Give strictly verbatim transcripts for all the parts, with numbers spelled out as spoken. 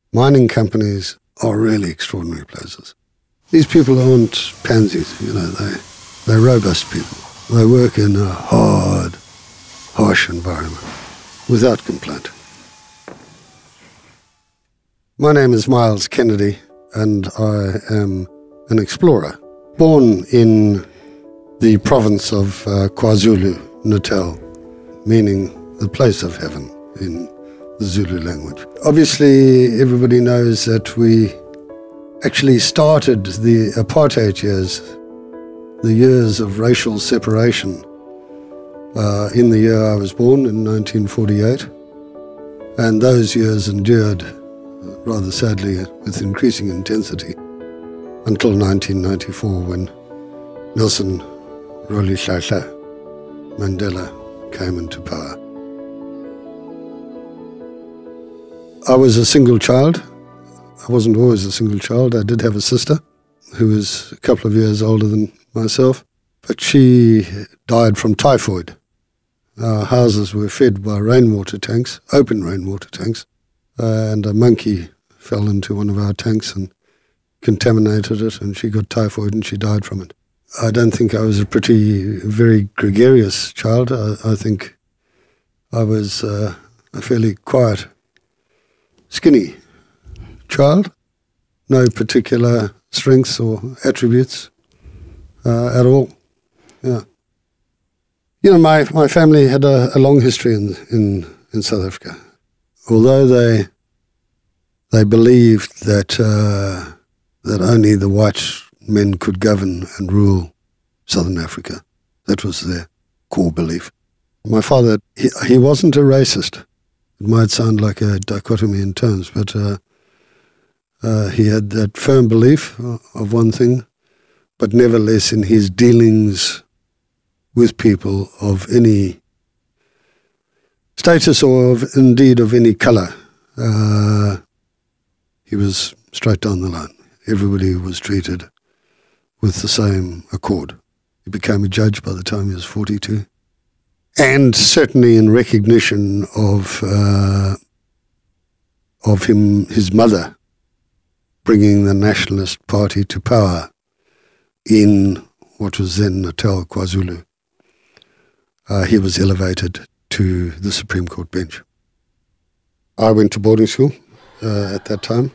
Mining companies are really extraordinary places. These people aren't pansies, you know, they, they're robust people. They work in a hard, harsh environment without complaint. My name is Miles Kennedy, and I am an explorer, born in the province of uh, KwaZulu-Natal, meaning the place of heaven in the Zulu language. Obviously, everybody knows that we actually started the apartheid years, the years of racial separation, uh, in the year I was born, in nineteen forty-eight. And those years endured, rather sadly, with increasing intensity, until nineteen ninety-four, when Nelson Rolihlahla Mandela came into power. I was a single child. I wasn't always a single child. I did have a sister who was a couple of years older than myself, but she died from typhoid. Our houses were fed by rainwater tanks, open rainwater tanks, uh, and a monkey fell into one of our tanks and contaminated it, and she got typhoid and she died from it. I don't think I was a pretty, very gregarious child. I, I think I was uh, a fairly quiet, skinny child, no particular strengths or attributes uh, at all. Yeah, you know, my, my family had a, a long history in, in in South Africa. Although they they believed that uh, that only the white men could govern and rule Southern Africa, that was their core belief. My father, he, he wasn't a racist. It might sound like a dichotomy in terms, but uh, uh, he had that firm belief of one thing, but nevertheless in his dealings with people of any status or of, indeed of any colour, uh, he was straight down the line. Everybody was treated with the same accord. He became a judge by the time he was forty-two. And certainly in recognition of uh, of him, his mother, bringing the Nationalist Party to power in what was then Natal, KwaZulu, uh, he was elevated to the Supreme Court bench. I went to boarding school uh, at that time,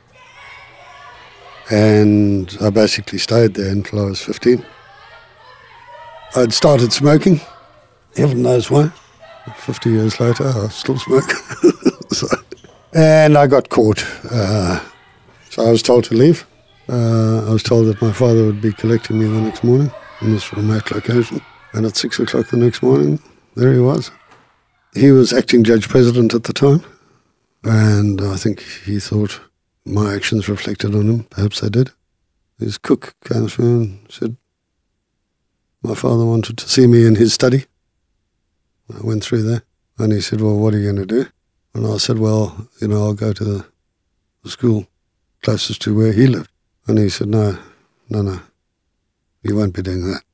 and I basically stayed there until I was fifteen. I'd started smoking. Heaven knows why. Fifty years later, I still smoke. so, and I got caught. Uh, so I was told to leave. Uh, I was told that my father would be collecting me the next morning in this remote location. And at six o'clock the next morning, there he was. He was acting judge president at the time. And I think he thought my actions reflected on him. Perhaps they did. His cook came through and said, my father wanted to see me in his study. I went through there, and he said, well, what are you going to do? And I said, well, you know, I'll go to the, the school closest to where he lived. And he said, no, no, no, you won't be doing that.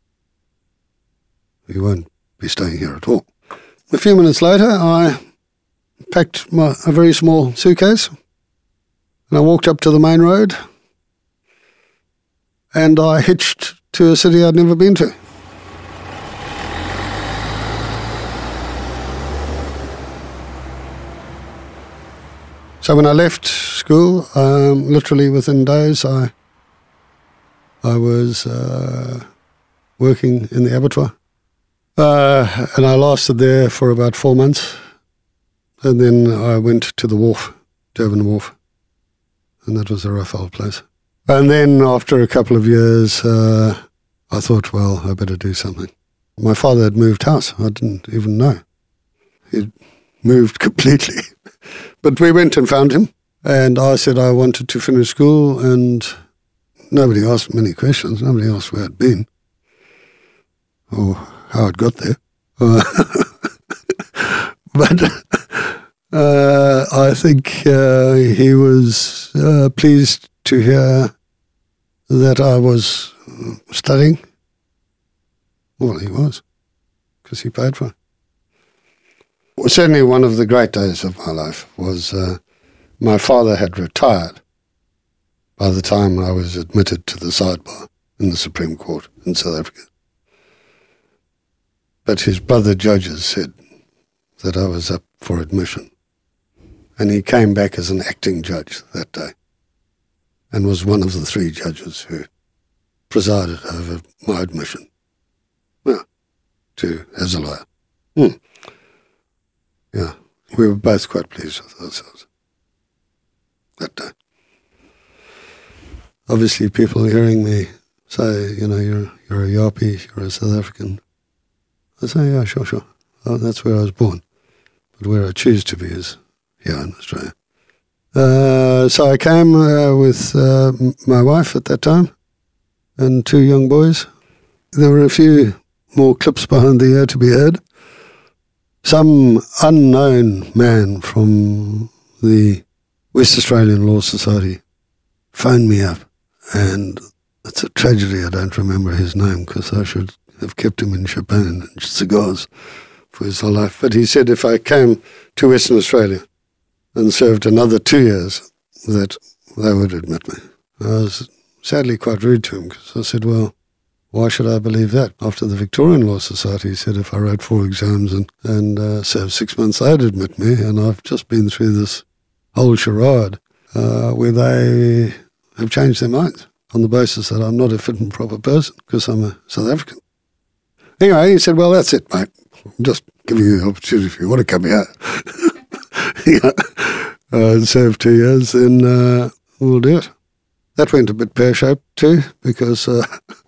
You won't be staying here at all. A few minutes later, I packed my, a very small suitcase, and I walked up to the main road, and I hitched to a city I'd never been to. So when I left school, um, literally within days, I I was uh, working in the abattoir. Uh, and I lasted there for about four months. And then I went to the wharf, Durban Wharf. And that was a rough old place. And then after a couple of years, uh, I thought, well, I better do something. My father had moved house. I didn't even know. He'd moved completely. But we went and found him, and I said I wanted to finish school, and nobody asked many questions. Nobody asked where I'd been or how I'd got there. Uh, but uh, I think uh, he was uh, pleased to hear that I was studying. Well, he was, because he paid for it. Well, certainly one of the great days of my life was uh, My father had retired by the time I was admitted to the sidebar in the Supreme Court in South Africa. But his brother judges said that I was up for admission. And he came back as an acting judge that day and was one of the three judges who presided over my admission. Well, to as a lawyer. Hmm. Yeah, we were both quite pleased with ourselves that day. Obviously, people hearing me say, you know, you're you're a Yapi, you're a South African. I say, yeah, sure, sure. Oh, that's where I was born. But where I choose to be is here in Australia. Uh, so I came uh, with uh, my wife at that time and two young boys. There were a few more clips behind the ear to be heard. Some unknown man from the West Australian Law Society phoned me up, and it's a tragedy I don't remember his name because I should have kept him in champagne and cigars for his whole life. But he said if I came to Western Australia and served another two years, that they would admit me. I was sadly quite rude to him because I said, well, why should I believe that? After the Victorian Law Society said if I wrote four exams and, and uh, served six months, they'd admit me. And I've just been through this whole charade uh, where they have changed their minds on the basis that I'm not a fit and proper person because I'm a South African. Anyway, he said, well, that's it, mate. I'm just giving you the opportunity if you want to come here. yeah. uh, and serve two years, then uh, we'll do it. That went a bit pear-shaped too because uh,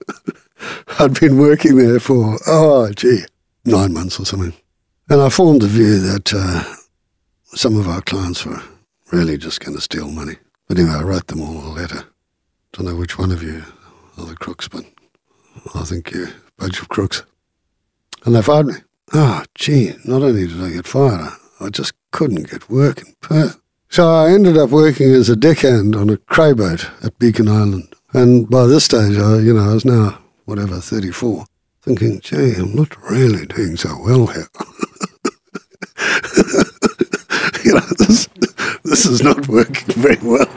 I'd been working there for, oh, gee, nine months or something. And I formed the view that uh, some of our clients were really just going to steal money. But anyway, I wrote them all a letter. Don't know which one of you are the crooks, but I think you're a bunch of crooks. And they fired me. Oh, gee, not only did I get fired, I just couldn't get work in Perth. So I ended up working as a deckhand on a cray boat at Beacon Island. And by this stage, I, you know, I was now, whatever, thirty-four, thinking, gee, I'm not really doing so well here. you know, this, this is not working very well.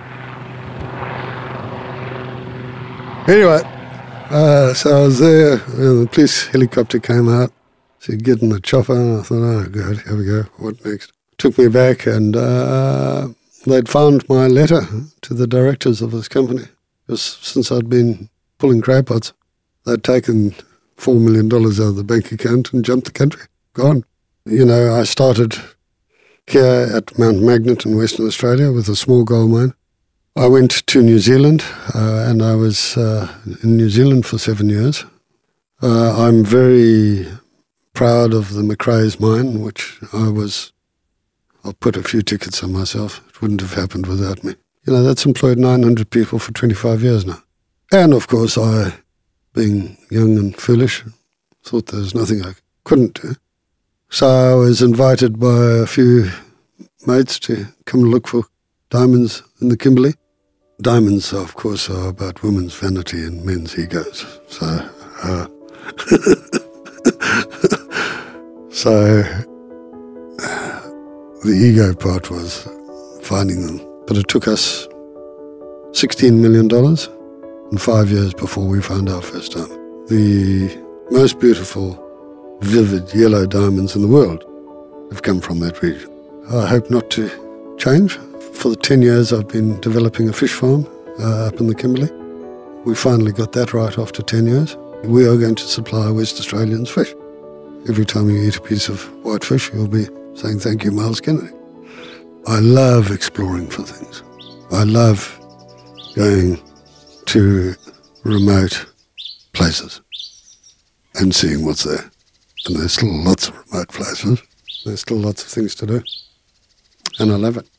Anyway, uh, so I was there, and the police helicopter came out, said, get in the chopper, and I thought, oh, good, here we go, what next? Took me back, and uh, they'd found my letter to the directors of this company. Because since I'd been pulling cray pots, they'd taken four million dollars out of the bank account and jumped the country. Gone. You know, I started here at Mount Magnet in Western Australia with a small gold mine. I went to New Zealand, uh, and I was uh, in New Zealand for seven years. Uh, I'm very proud of the Macraes mine, which I was... I'll put a few tickets on myself. It wouldn't have happened without me. You know, that's employed nine hundred people for twenty-five years now. And, of course, I, being young and foolish, thought there was nothing I couldn't do. So I was invited by a few mates to come and look for diamonds in the Kimberley. Diamonds, of course, are about women's vanity and men's egos. So, uh, so... the ego part was finding them. But it took us sixteen million dollars and five years before we found our first diamond. The most beautiful, vivid yellow diamonds in the world have come from that region. I hope not to change. For the ten years I've been developing a fish farm uh, up in the Kimberley. We finally got that right after ten years. We are going to supply West Australians fish. Every time you eat a piece of white fish, you'll be saying thank you, Miles Kennedy. I love exploring for things. I love going to remote places and seeing what's there. And there's still lots of remote places. There's still lots of things to do. And I love it.